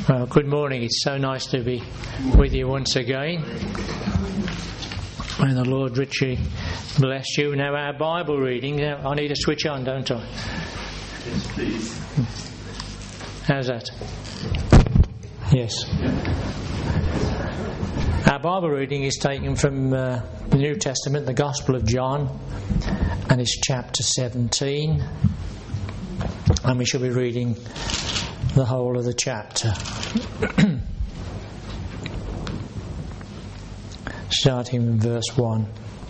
Well, good morning. It's so nice to be with you once again. May the Lord richly bless you. Now, our Bible reading, I need to switch on, don't I? Yes, please. How's that? Yes. Our Bible reading is taken from the New Testament, the Gospel of John, and it's chapter 17. And we shall be reading the whole of the chapter. Starting in verse 1.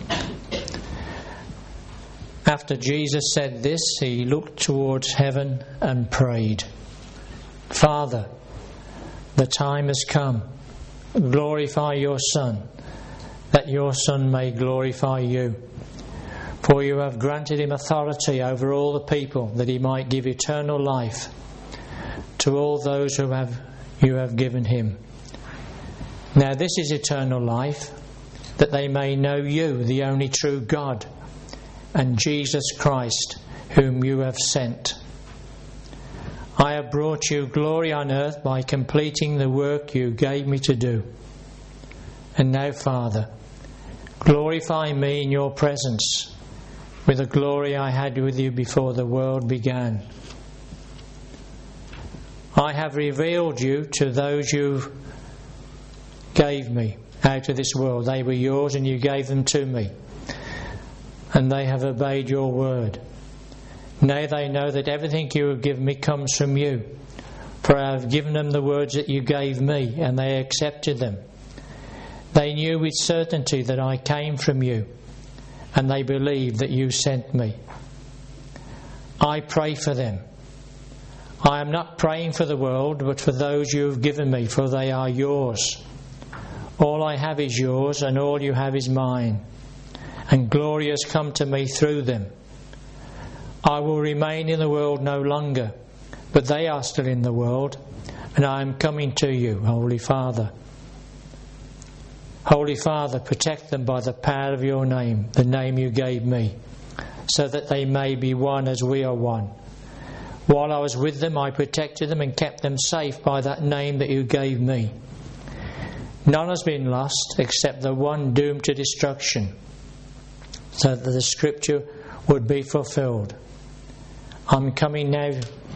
After Jesus said this, he looked towards heaven and prayed, "Father, the time has come. Glorify your Son, that your Son may glorify you. For you have granted him authority over all the people, that he might give eternal life to all those you have given him. Now this is eternal life, that they may know you, the only true God, and Jesus Christ, whom you have sent. I have brought you glory on earth by completing the work you gave me to do. And now, Father, glorify me in your presence with the glory I had with you before the world began. I have revealed you to those you gave me out of this world. They were yours and you gave them to me, and they have obeyed your word. Now they know that everything you have given me comes from you, for I have given them the words that you gave me, and they accepted them. They knew with certainty that I came from you, and they believed that you sent me. I pray for them. I am not praying for the world, but for those you have given me, for they are yours. All I have is yours, and all you have is mine, and glory has come to me through them. I will remain in the world no longer, but they are still in the world, and I am coming to you, Holy Father. Holy Father, protect them by the power of your name, the name you gave me, so that they may be one as we are one. While I was with them, I protected them and kept them safe by that name that you gave me. None has been lost except the one doomed to destruction, so that the scripture would be fulfilled. I'm coming now,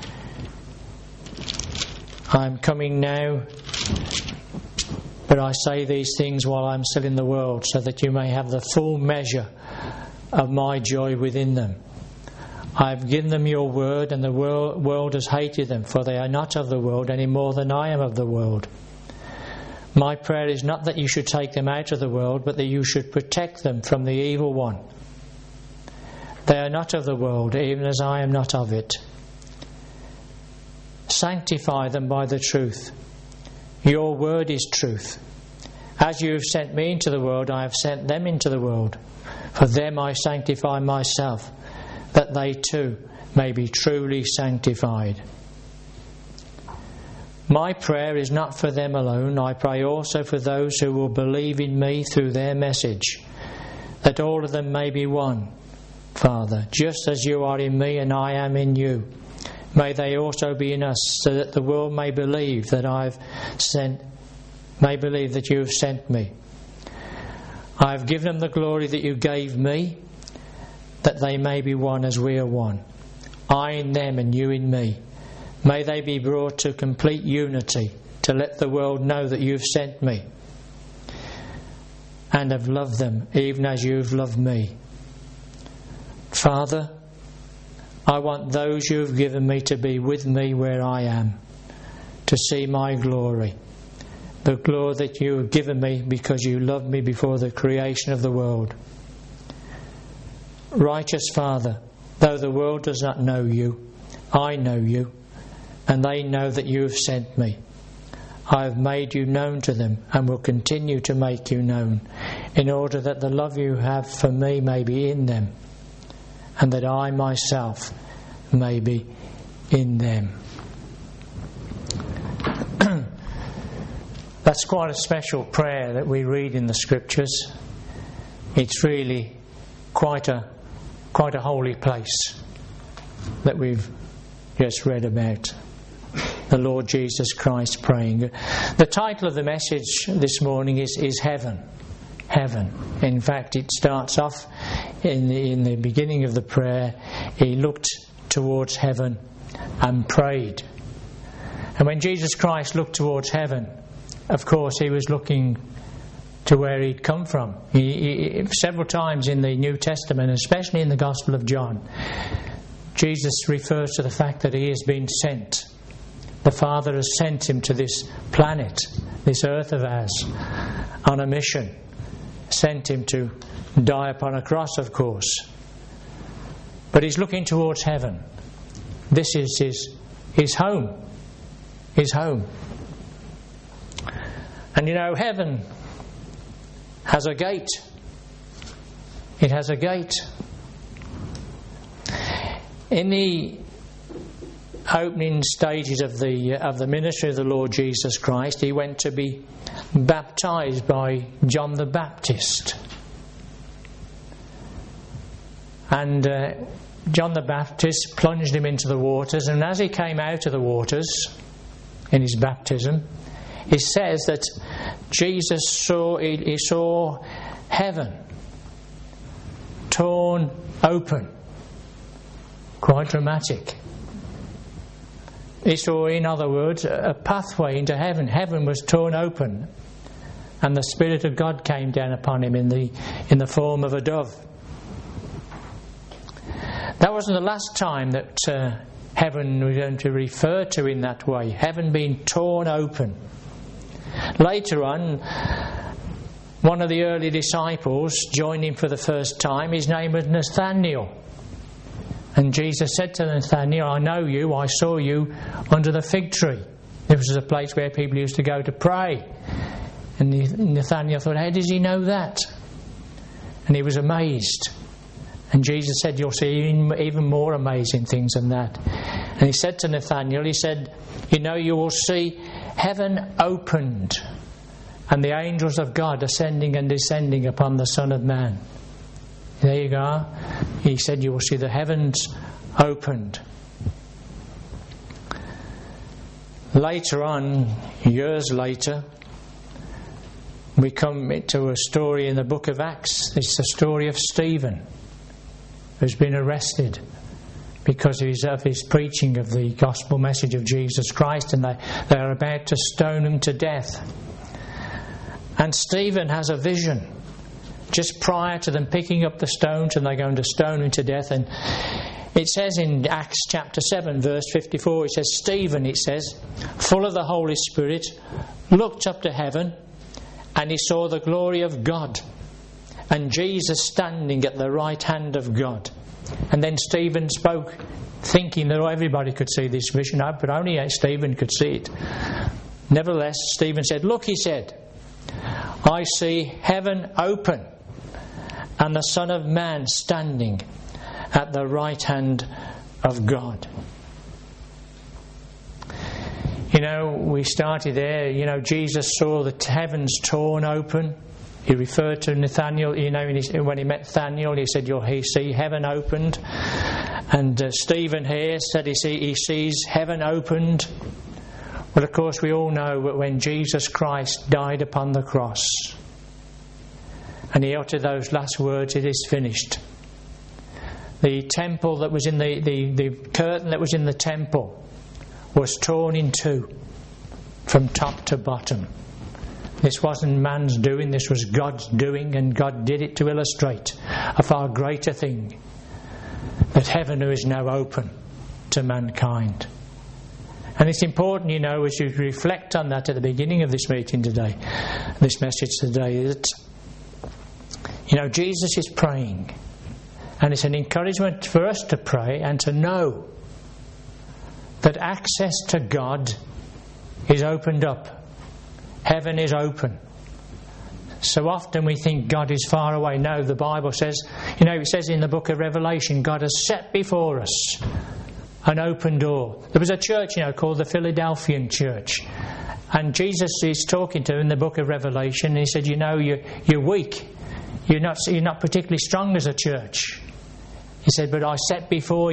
but I say these things while I'm still in the world, so that you may have the full measure of my joy within them. I have given them your word, and the world has hated them, for they are not of the world any more than I am of the world. My prayer is not that you should take them out of the world, but that you should protect them from the evil one. They are not of the world, even as I am not of it. Sanctify them by the truth. Your word is truth. As you have sent me into the world, I have sent them into the world. For them I sanctify myself, that they too may be truly sanctified. My prayer is not for them alone. I pray also for those who will believe in me through their message, that all of them may be one. Father, just as you are in me and I am in you, may they also be in us, so that the world may believe that you have sent me. I have given them the glory that you gave me, that they may be one as we are one. I in them and you in me. May they be brought to complete unity, to let the world know that you have sent me and have loved them even as you have loved me. Father, I want those you have given me to be with me where I am, to see my glory, the glory that you have given me because you loved me before the creation of the world. Righteous Father, though the world does not know you, I know you, and they know that you have sent me. I have made you known to them and will continue to make you known, in order that the love you have for me may be in them, and that I myself may be in them. That's quite a special prayer that we read in the Scriptures. It's really quite a holy place that we've just read about. the Lord Jesus Christ praying. The title of the message this morning is Heaven. Heaven. In fact, it starts off in the beginning of the prayer. He looked towards heaven and prayed. And when Jesus Christ looked towards heaven, of course, he was looking to where he'd come from. He several times in the New Testament, especially in the Gospel of John, Jesus refers to the fact that he has been sent. The Father has sent him to this planet, this earth of ours, on a mission. Sent him to die upon a cross, of course. But he's looking towards heaven. This is his home. His home. And you know, heaven has a gate. It has a gate. In the opening stages of the ministry of the Lord Jesus Christ, he went to be baptized by John the Baptist. And John the Baptist plunged him into the waters, and as he came out of the waters in his baptism, it says that Jesus saw heaven torn open. Quite dramatic. He saw, in other words, a pathway into heaven. Heaven was torn open, and the Spirit of God came down upon him in the form of a dove. That wasn't the last time that heaven was going to refer to in that way. Heaven being torn open. Later on, one of the early disciples joined him for the first time. His name was Nathanael. And Jesus said to Nathanael, I know you, I saw you under the fig tree. This was a place where people used to go to pray. And Nathanael thought, how does he know that? And he was amazed. And Jesus said, you'll see even more amazing things than that. And he said to Nathanael, he said, you know, you will see heaven opened and the angels of God ascending and descending upon the Son of Man. There you go. He said you will see the heavens opened. Later on, years later, we come to a story in the book of Acts. It's the story of Stephen, who's been arrested because of his preaching of the gospel message of Jesus Christ, and they are about to stone him to death. And Stephen has a vision just prior to them picking up the stones, and they're going to stone him to death. And it says in Acts chapter 7 verse 54, it says, Stephen, it says, full of the Holy Spirit, looked up to heaven, and he saw the glory of God and Jesus standing at the right hand of God. And then Stephen spoke, thinking that everybody could see this vision, but only Stephen could see it. Nevertheless, Stephen said, look, he said, I see heaven open and the Son of Man standing at the right hand of God. You know, we started there. You know, Jesus saw the heavens torn open. He referred to Nathanael. You know, when he met Nathanael, he said, "You'll see heaven opened." And Stephen here said he sees heaven opened. Well, of course, we all know that when Jesus Christ died upon the cross, and he uttered those last words, "It is finished." The temple that was in the curtain that was in the temple was torn in two from top to bottom. This wasn't man's doing, this was God's doing, and God did it to illustrate a far greater thing, that heaven is now open to mankind. And it's important, you know, as you reflect on that at the beginning of this meeting today, this message today, that, you know, Jesus is praying, and it's an encouragement for us to pray and to know that access to God is opened up. Heaven is open. So often we think God is far away. No, the Bible says, you know, it says in the book of Revelation, God has set before us an open door. There was a church, you know, called the Philadelphian church. And Jesus is talking to them in the book of Revelation, and he said, you know, you're weak. You're not particularly strong as a church. He said, but I set before you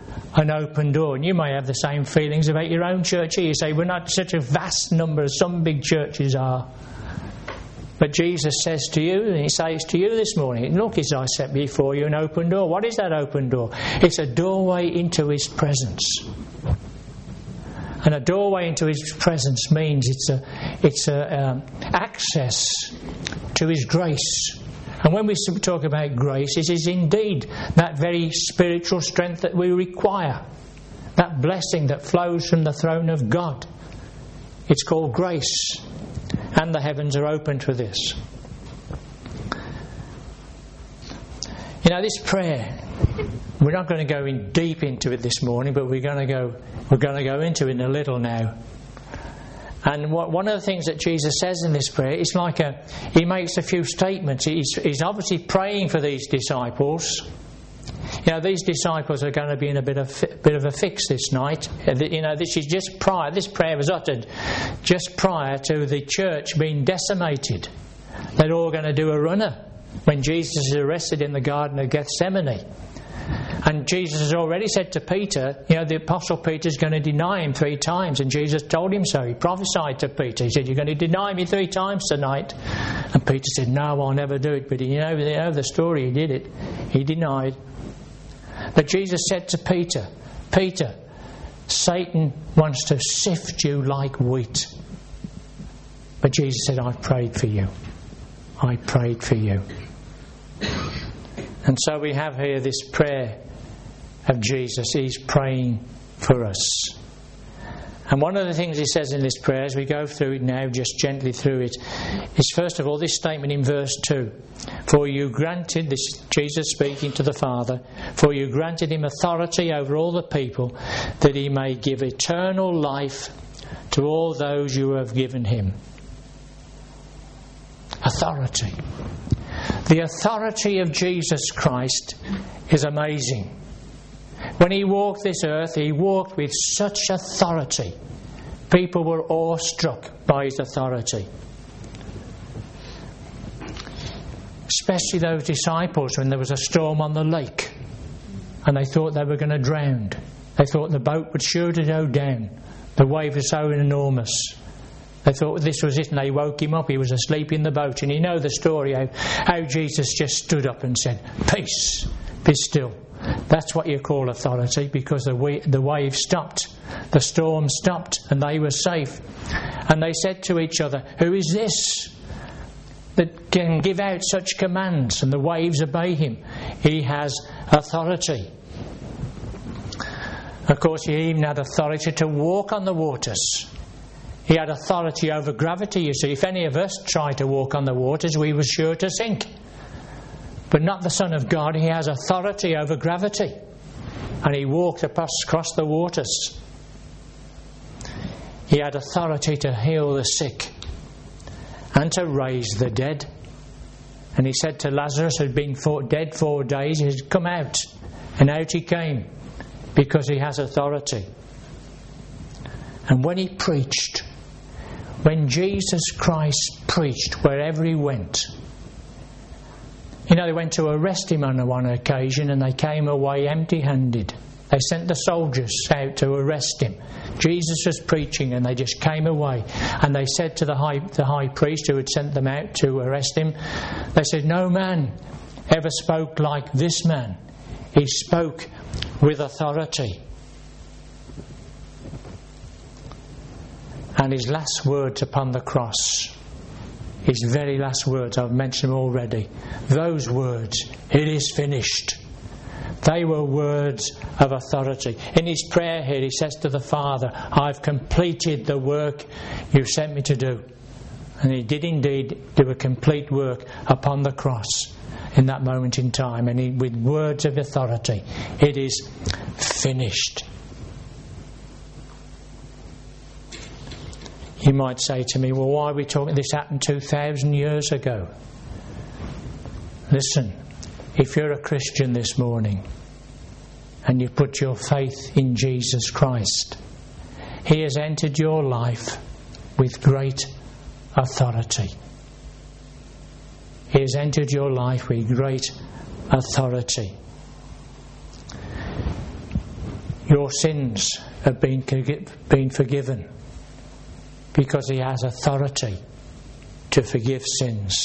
an open door. And you may have the same feelings about your own church here. You say, we're not such a vast number as some big churches are. But Jesus says to you, and he says to you this morning, look, as I set before you an open door. What is that open door? It's a doorway into his presence. And a doorway into his presence means it's access to his grace. And when we talk about grace, it is indeed that very spiritual strength that we require. That blessing that flows from the throne of God. It's called grace. And the heavens are open to this. You know, this prayer, we're not going to go in deep into it this morning, but we're going to go into it in a little now. And one of the things that Jesus says in this prayer, it's like he makes a few statements. He's obviously praying for these disciples. You know, these disciples are going to be in a bit of a fix this night. You know, this prayer was uttered just prior to the church being decimated. They're all going to do a runner when Jesus is arrested in the Garden of Gethsemane. And Jesus has already said to Peter, you know, the Apostle Peter's going to deny him 3 times. And Jesus told him so. He prophesied to Peter. He said, you're going to deny me 3 times tonight. And Peter said, no, I'll never do it. But you know the story. He did it. He denied. But Jesus said to Peter, Peter, Satan wants to sift you like wheat. But Jesus said, I've prayed for you. I prayed for you. And so we have here this prayer of Jesus. He's praying for us. And one of the things he says in this prayer, as we go through it now, just gently through it, is first of all this statement in verse 2. For you granted, this Jesus speaking to the Father, for you granted him authority over all the people, that he may give eternal life to all those you have given him. Authority. The authority of Jesus Christ is amazing. When he walked this earth, he walked with such authority. People were awestruck by his authority. Especially those disciples when there was a storm on the lake and they thought they were going to drown. They thought the boat would surely go down. The waves were so enormous. They thought this was it, and they woke him up. He was asleep in the boat. And you know the story how Jesus just stood up and said, peace, be still. That's what you call authority, because the wave stopped, the storm stopped, and they were safe. And they said to each other, who is this that can give out such commands and the waves obey him? He has authority. Of course, he even had authority to walk on the waters. He had authority over gravity, you see. If any of us tried to walk on the waters, we were sure to sink. But not the Son of God. He has authority over gravity. And he walked across the waters. He had authority to heal the sick and to raise the dead. And he said to Lazarus, who had been dead 4 days, he had come out. And out he came, because he has authority. And when he preached, when Jesus Christ preached wherever he went, you know, they went to arrest him on one occasion and they came away empty-handed. They sent the soldiers out to arrest him. Jesus was preaching and they just came away. And they said to the high priest who had sent them out to arrest him, they said, no man ever spoke like this man. He spoke with authority. And his last words upon the cross, his very last words, I've mentioned them already. Those words, it is finished. They were words of authority. In his prayer here, he says to the Father, I've completed the work you've sent me to do. And he did indeed do a complete work upon the cross in that moment in time. And with words of authority, it is finished. You might say to me, well, why are we talking? This happened 2,000 years ago. Listen, if you're a Christian this morning and you put your faith in Jesus Christ, he has entered your life with great authority. He has entered your life with great authority. Your sins have been forgiven, because He has authority to forgive sins.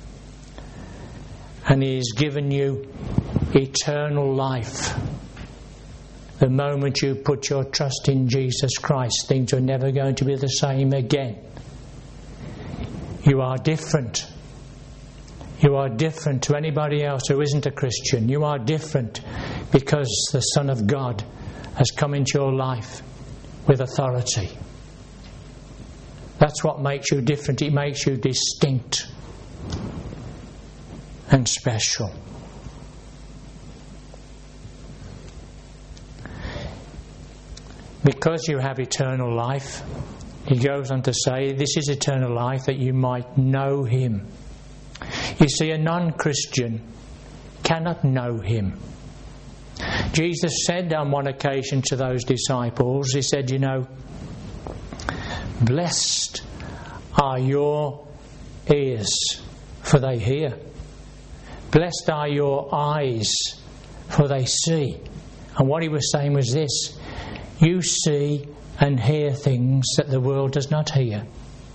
And He has given you eternal life. The moment you put your trust in Jesus Christ, things are never going to be the same again. You are different. You are different to anybody else who isn't a Christian. You are different because the Son of God has come into your life with authority. That's what makes you different. It makes you distinct and special. Because you have eternal life, He goes on to say, this is eternal life, that you might know Him. You see, a non-Christian cannot know Him. Jesus said on one occasion to those disciples, He said, blessed are your ears, for they hear. Blessed are your eyes, for they see. And what He was saying was this: you see and hear things that the world does not hear.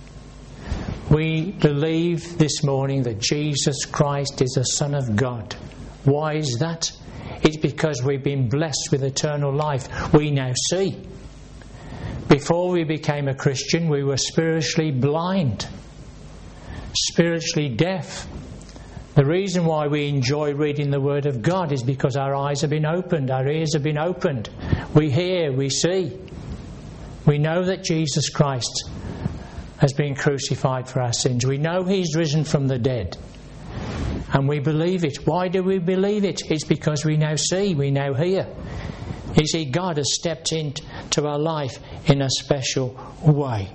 We believe this morning that Jesus Christ is the Son of God. Why is that? It's because we've been blessed with eternal life. We now see. Before we became a Christian, we were spiritually blind, spiritually deaf. The reason why we enjoy reading the Word of God is because our eyes have been opened, our ears have been opened. We hear, we see. We know that Jesus Christ has been crucified for our sins. We know He's risen from the dead. And we believe it. Why do we believe it? It's because we now see, we now hear. You see, God has stepped into our life in a special way.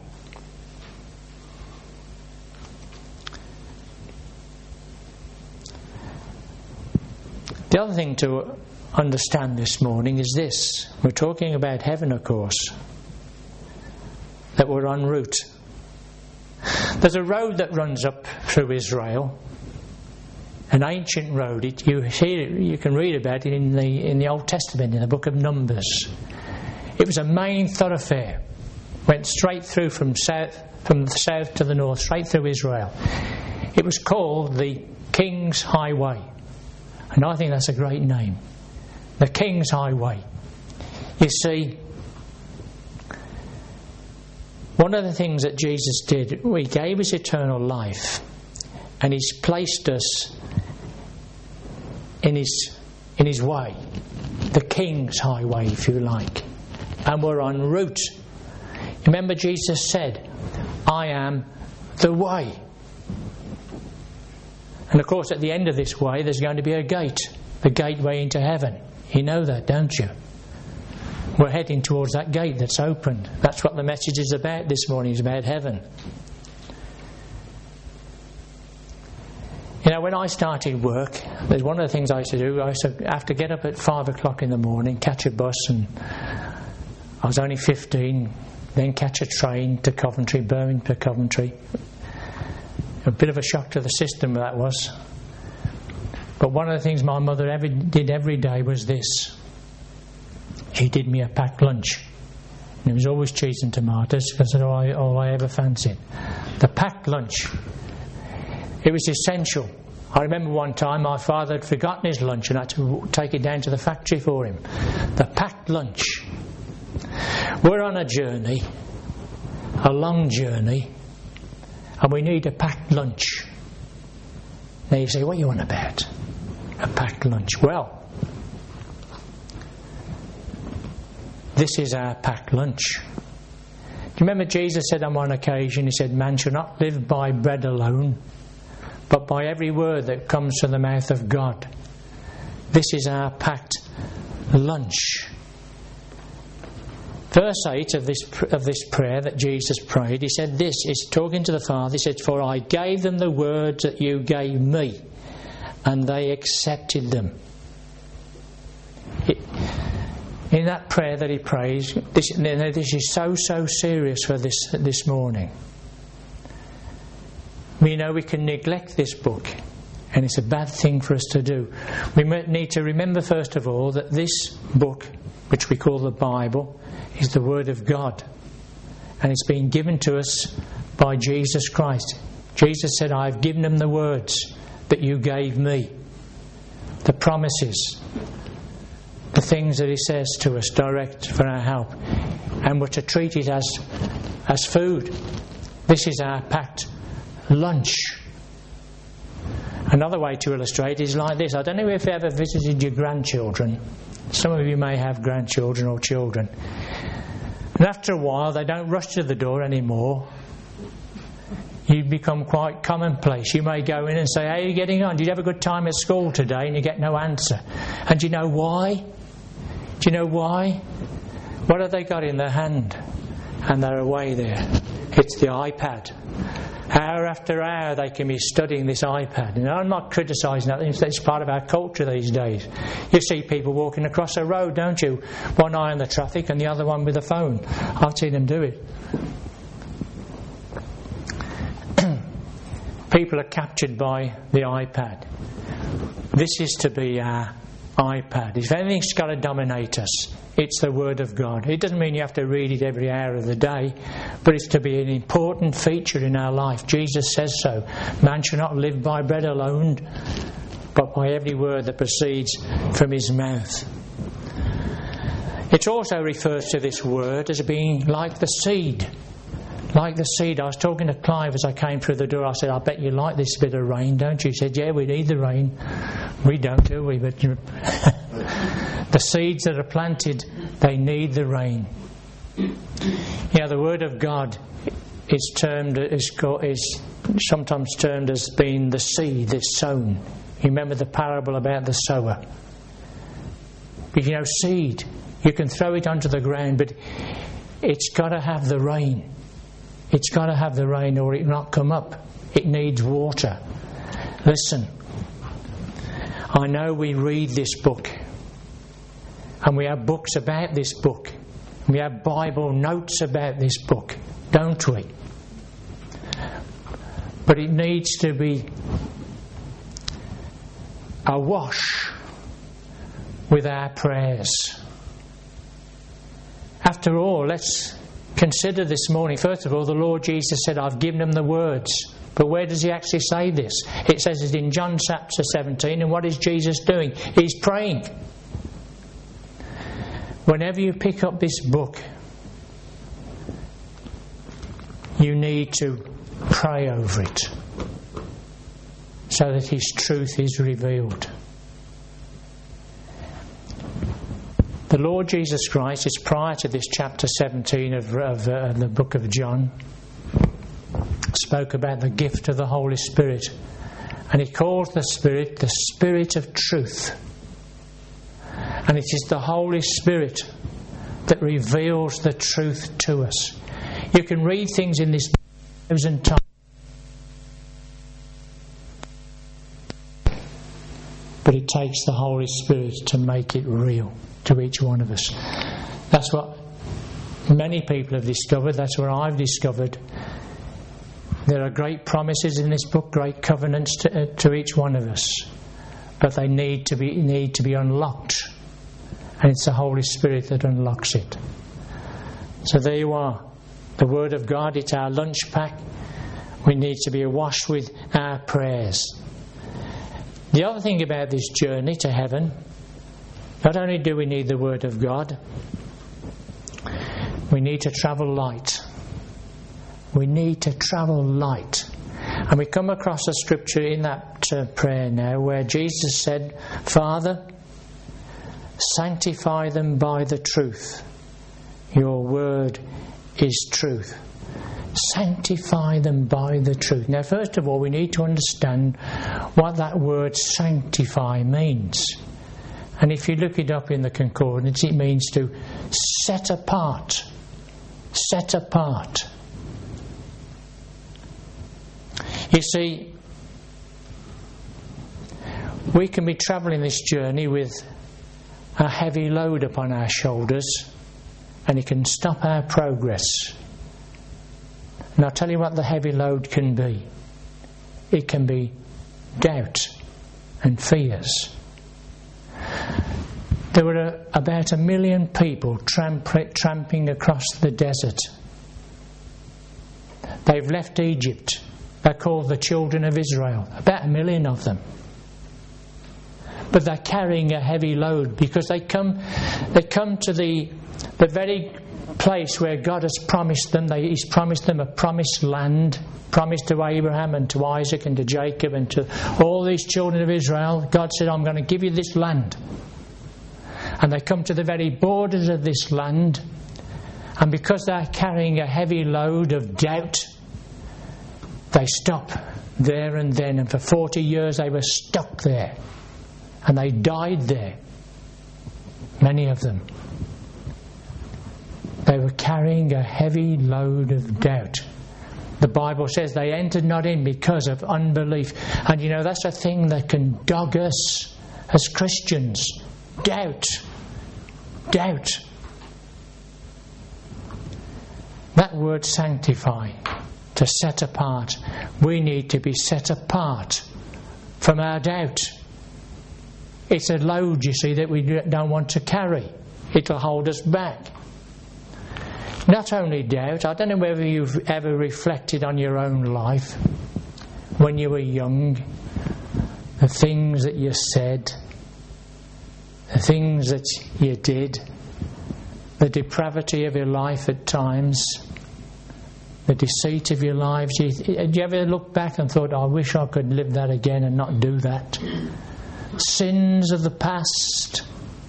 The other thing to understand this morning is this. We're talking about heaven, of course, that we're en route. There's a road that runs up through Israel, an ancient road. You can read about it in the Old Testament, in the book of Numbers. It was a main thoroughfare. Went straight through from the south to the north, straight through Israel. It was called the King's Highway. And I think that's a great name. The King's Highway. You see, one of the things that Jesus did, He gave us eternal life, and He's placed us in His way, the King's Highway, if you like, and we're en route. Remember, Jesus said, I am the way. And of course, at the end of this way, there's going to be a gate, the gateway into heaven. You know that, don't you? We're heading towards that gate that's opened. That's what the message is about this morning, is about heaven. When I started work, there's one of the things I used to do. I used to have to get up at 5 o'clock in the morning, catch a bus, and I was only 15, then catch a train to Coventry, Birmingham to Coventry. A bit of a shock to the system that was. But one of the things my mother did every day was this. She did me a packed lunch. And it was always cheese and tomatoes, because that's all I ever fancied. The packed lunch. It was essential. I remember one time my father had forgotten his lunch and I had to take it down to the factory for him. The packed lunch. We're on a journey, a long journey, and we need a packed lunch. Now you say, what are you on about? A packed lunch. Well, this is our packed lunch. Do you remember Jesus said on one occasion, He said, man shall not live by bread alone, but by every word that comes from the mouth of God. This is our packed lunch. Verse 8 of this prayer that Jesus prayed, He said this, He's talking to the Father, He said, for I gave them the words that you gave me, and they accepted them. In that prayer that He prays, this is so serious for this morning. We know we can neglect this book And it's a bad thing for us to do. We need to remember, first of all, that this book, which we call the Bible, is the Word of God. And it's been given to us by Jesus Christ. Jesus said, "I've given them the words that you gave me." The promises, the things that He says to us direct for our help. And we're to treat it as food. This is our packed lunch. Another way to illustrate is like this. I don't know if you ever visited your grandchildren. Some of you may have grandchildren or children. And after a while, they don't rush to the door anymore. You become quite commonplace. You may go in and say, "How are you getting on? Did you have a good time at school today?" And you get no answer. And do you know why? Do you know why? What have they got in their hand? And they're away there. It's the iPad. Hour after hour they can be studying this iPad. And I'm not criticising that. It's part of our culture these days. You see people walking across a road, don't you? One eye on the traffic and the other one with a phone. I've seen them do it. People are captured by the iPad. This is to be our iPad. If anything's got to dominate us, it's the Word of God. It doesn't mean you have to read it every hour of the day, but it's to be an important feature in our life. Jesus says so. Man shall not live by bread alone, but by every word that proceeds from his mouth. It also refers to this word as being like the seed. Like the seed. I was talking to Clive as I came through the door. I said, "I bet you like this bit of rain, don't you?" He said, "Yeah, we need the rain." We don't, do we? But the seeds that are planted, they need the rain. Yeah, the Word of God is sometimes termed as being the seed that's sown. You remember the parable about the sower. If you know seed, you can throw it onto the ground, but it's got to have the rain. It's got to have the rain or it will not come up. It needs water. Listen, I know we read this book and we have books about this book. We have Bible notes about this book, don't we? But it needs to be awash with our prayers. After all, let's consider this morning, first of all, the Lord Jesus said, "I've given them the words." But where does He actually say this? It says it in John chapter 17, and what is Jesus doing? He's praying. Whenever you pick up this book, you need to pray over it so that His truth is revealed. The Lord Jesus Christ, is prior to this chapter 17 of the book of John, spoke about the gift of the Holy Spirit. And He calls the Spirit of truth. And it is the Holy Spirit that reveals the truth to us. You can read things in this 1,000 times. But it takes the Holy Spirit to make it real to each one of us. That's what many people have discovered. That's what I've discovered. There are great promises in this book, great covenants to each one of us, but they need to be unlocked, and it's the Holy Spirit that unlocks it. So there you are, the Word of God. It's our lunch pack. We need to be awash with our prayers. The other thing about this journey to heaven, not only do we need the Word of God, we need to travel light. We need to travel light. And we come across a scripture in that prayer now where Jesus said, "Father, sanctify them by the truth. Your word is truth." Sanctify them by the truth. Now, first of all, we need to understand what that word sanctify means. And if you look it up in the concordance, it means to set apart. Set apart. You see, we can be travelling this journey with a heavy load upon our shoulders, and it can stop our progress. And I'll tell you what the heavy load can be. It can be doubt. and fears. There were about 1 million people tramping across the desert. They've left Egypt. They're called the children of Israel. About 1 million of them. But they're carrying a heavy load because they come to the very place where God has promised them. He's promised them a promised land, promised to Abraham and to Isaac and to Jacob and to all these children of Israel. God said, I'm going to give you this land. And they come to the very borders of this land, and because they're carrying a heavy load of doubt, they stop there and then, and for 40 years they were stuck there, and they died there, many of them. They were carrying a heavy load of doubt. The Bible says they entered not in because of unbelief. And you know, that's a thing that can dog us as Christians. Doubt. That word sanctify, to set apart. We need to be set apart from our doubt. It's a load, you see, that we don't want to carry. It'll hold us back. Not only doubt, I don't know whether you've ever reflected on your own life when you were young, the things that you said, the things that you did, the depravity of your life at times, the deceit of your lives. Did you ever look back and thought, I wish I could live that again and not do that? Sins of the past.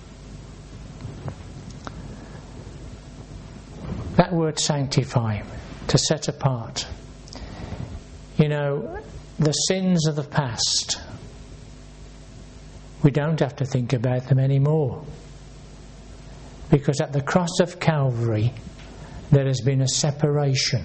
That word sanctify, to set apart. You know, the sins of the past, we don't have to think about them anymore. Because at the cross of Calvary, there has been a separation.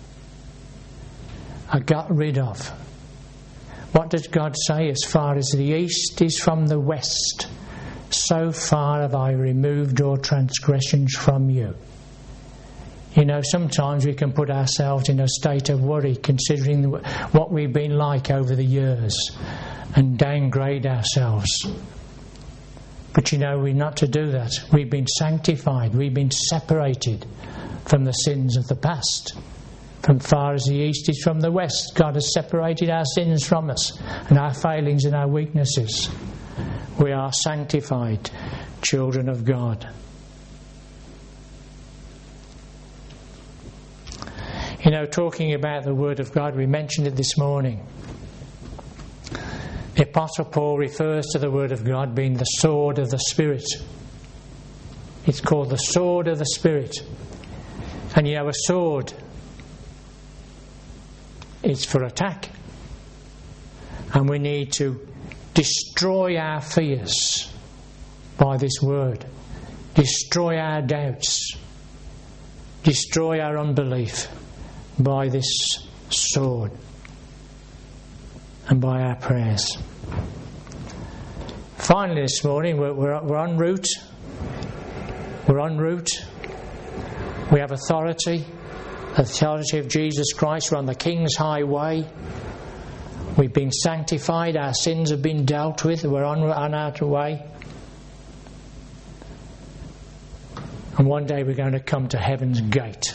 I got rid of. What does God say? As far as the east is from the west, so far have I removed your transgressions from you. You know, sometimes we can put ourselves in a state of worry considering what we've been like over the years and downgrade ourselves. But you know, we're not to do that. We've been sanctified. We've been separated from the sins of the past. From far as the east is from the west, God has separated our sins from us and our failings and our weaknesses. We are sanctified children of God. You know, talking about the Word of God, we mentioned it this morning. The Apostle Paul refers to the Word of God being the sword of the Spirit. It's called the sword of the Spirit. And you know, a sword, it's for attack. And we need to destroy our fears by this Word. Destroy our doubts. Destroy our unbelief by this sword and by our prayers. Finally this morning we're en route. We're en route. We have authority of Jesus Christ. We're on the King's highway. We've been sanctified. Our sins have been dealt with. We're on our way. And one day we're going to come to heaven's gate.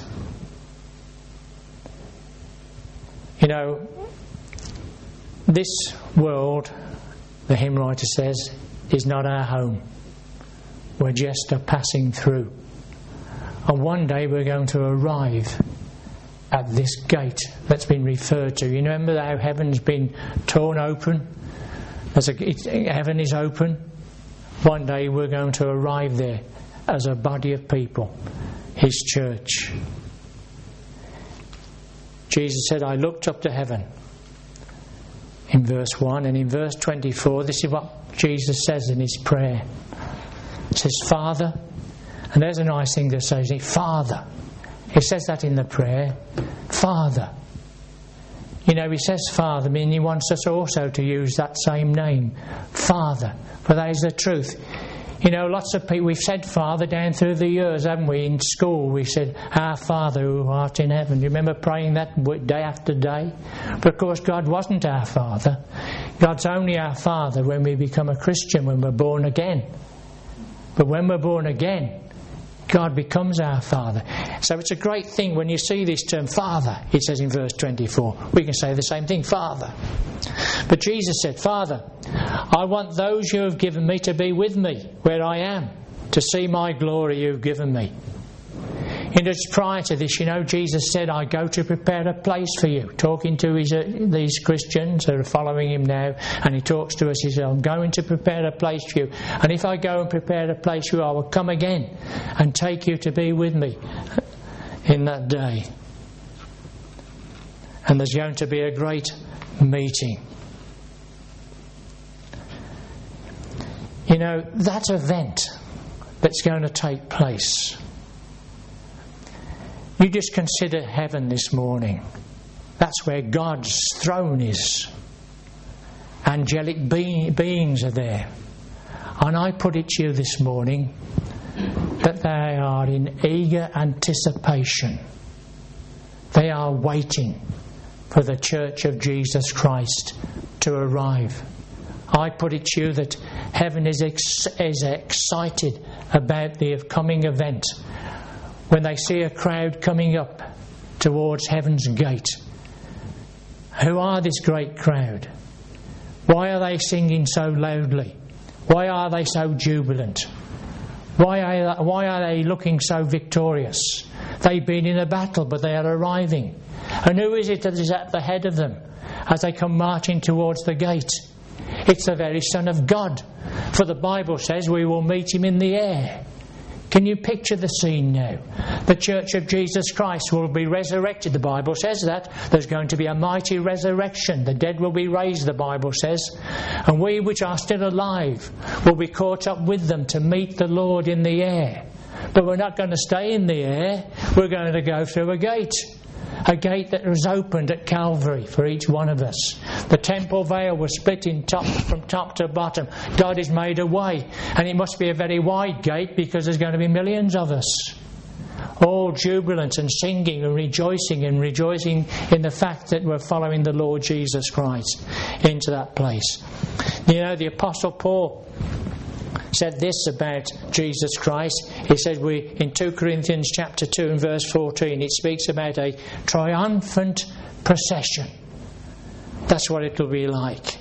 You know, this world, the hymn writer says, is not our home. We're just a passing through. And one day we're going to arrive at this gate that's been referred to. You remember how heaven's been torn open? Heaven is open. One day we're going to arrive there as a body of people, His church. Jesus said, I looked up to heaven, in verse 1, and in verse 24, this is what Jesus says in His prayer. It says, Father, and there's a nice thing to say, Father. He says that in the prayer, Father. You know, He says Father, I mean, He wants us also to use that same name, Father, for that is the truth. You know, lots of people, we've said Father down through the years, haven't we? In school we said, Our Father who art in heaven. Do you remember praying that day after day? But of course God wasn't our Father. God's only our Father when we become a Christian, when we're born again. But when we're born again, God becomes our Father. So it's a great thing when you see this term Father, it says in verse 24. We can say the same thing, Father. But Jesus said, Father, I want those you have given me to be with me where I am, to see my glory you've given me. And just prior to this, you know, Jesus said, I go to prepare a place for you. Talking to these Christians who are following him now, and he talks to us, he said, I'm going to prepare a place for you. And if I go and prepare a place for you, I will come again and take you to be with me in that day. And there's going to be a great meeting. You know, that event that's going to take place. You just consider heaven this morning. That's where God's throne is. Angelic beings are there. And I put it to you this morning that they are in eager anticipation. They are waiting for the Church of Jesus Christ to arrive. I put it to you that heaven is excited about the coming event. When they see a crowd coming up towards heaven's gate. Who are this great crowd? Why are they singing so loudly? Why are they so jubilant? Why are they looking so victorious? They've been in a battle, but they are arriving. And who is it that is at the head of them as they come marching towards the gate? It's the very Son of God. For the Bible says we will meet him in the air. Can you picture the scene now? The Church of Jesus Christ will be resurrected, the Bible says that. There's going to be a mighty resurrection. The dead will be raised, the Bible says. And we which are still alive will be caught up with them to meet the Lord in the air. But we're not going to stay in the air. We're going to go through a gate. A gate that was opened at Calvary for each one of us. The temple veil was split from top to bottom. God has made a way. And it must be a very wide gate because there's going to be millions of us. All jubilant and singing and rejoicing in the fact that we're following the Lord Jesus Christ into that place. You know, the Apostle Paul said this about Jesus Christ. He said in 2 Corinthians chapter 2 and verse 14, it speaks about a triumphant procession. That's what it will be like.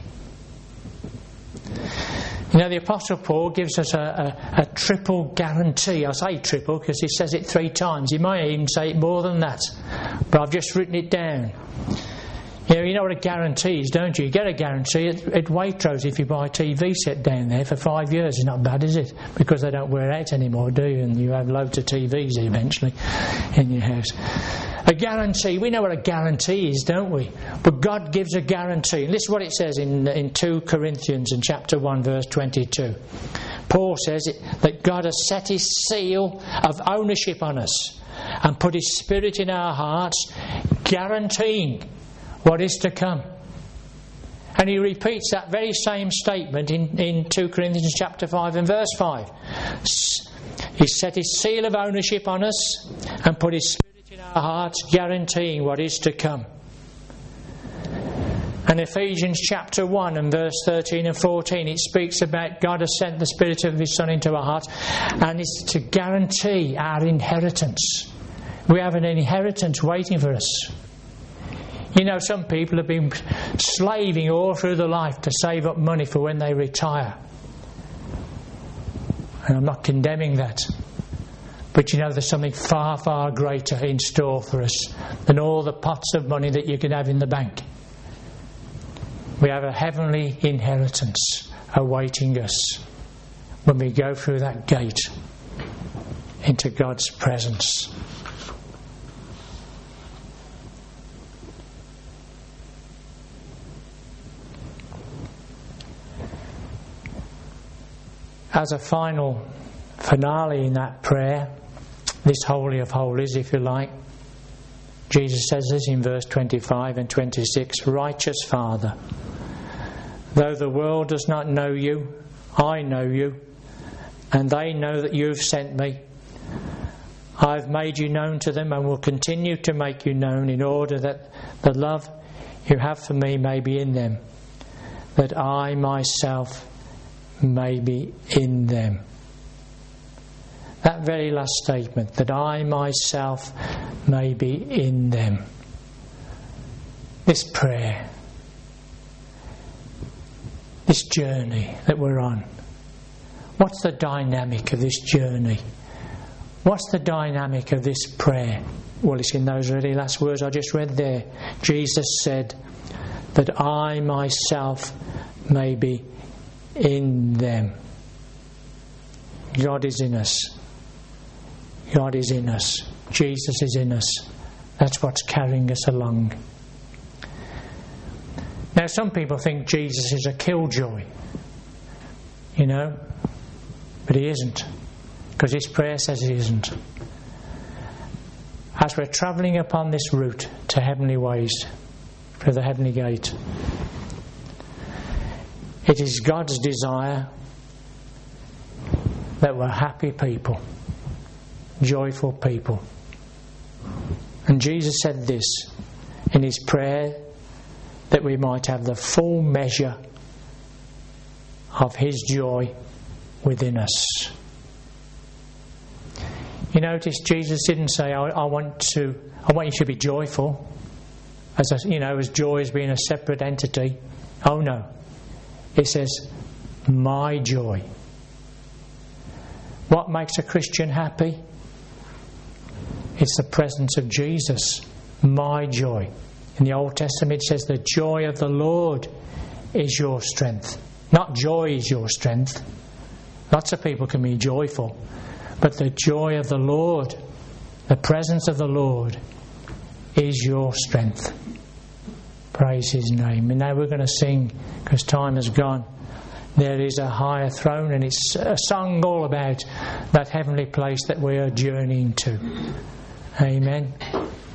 You know, the Apostle Paul gives us a triple guarantee. I say triple because he says it 3 times. He might even say it more than that. But I've just written it down. You know what a guarantee is, don't you? You get a guarantee at Waitrose if you buy a TV set down there for 5 years. It's not bad, is it? Because they don't wear out anymore, do you? And you have loads of TVs eventually in your house. A guarantee, we know what a guarantee is, don't we? But God gives a guarantee. And this is what it says in 2 Corinthians in chapter 1 verse 22. Paul says that God has set his seal of ownership on us and put his Spirit in our hearts, guaranteeing what is to come. And he repeats that very same statement in 2 Corinthians chapter 5 and verse 5. He set his seal of ownership on us and put his Spirit in our hearts, guaranteeing what is to come. And Ephesians chapter 1 and verse 13 and 14, it speaks about God has sent the Spirit of his Son into our hearts, and it's to guarantee our inheritance. We have an inheritance waiting for us. You know, some people have been slaving all through their life to save up money for when they retire. And I'm not condemning that. But you know, there's something far, far greater in store for us than all the pots of money that you could have in the bank. We have a heavenly inheritance awaiting us when we go through that gate into God's presence. As a final finale in that prayer, this Holy of Holies, if you like, Jesus says this in verse 25 and 26, Righteous Father, though the world does not know you, I know you. and they know that you've sent me. I've made you known to them and will continue to make you known, in order that the love you have for me may be in them, that I myself may be in them. That very last statement, that I myself may be in them. This prayer, this journey that we're on, what's the dynamic of this journey? What's the dynamic of this prayer? Well, it's in those really last words I just read there. Jesus said that I myself may be in them. God is in us. God is in us. Jesus is in us. That's what's carrying us along. Now, some people think Jesus is a killjoy, but he isn't, because his prayer says he isn't. As we're travelling upon this route to heavenly ways, through the heavenly gate, it is God's desire that we're happy people, joyful people. And Jesus said this in his prayer, that we might have the full measure of his joy within us. You notice Jesus didn't say, I want you to be joyful, as joy as being a separate entity. Oh no. It says, my joy. What makes a Christian happy? It's the presence of Jesus. My joy. In the Old Testament it says, the joy of the Lord is your strength. Not joy is your strength. Lots of people can be joyful. But the joy of the Lord, the presence of the Lord, is your strength. Praise his name. And now we're going to sing, because time has gone. There is a higher throne, and it's a song all about that heavenly place that we are journeying to. Amen.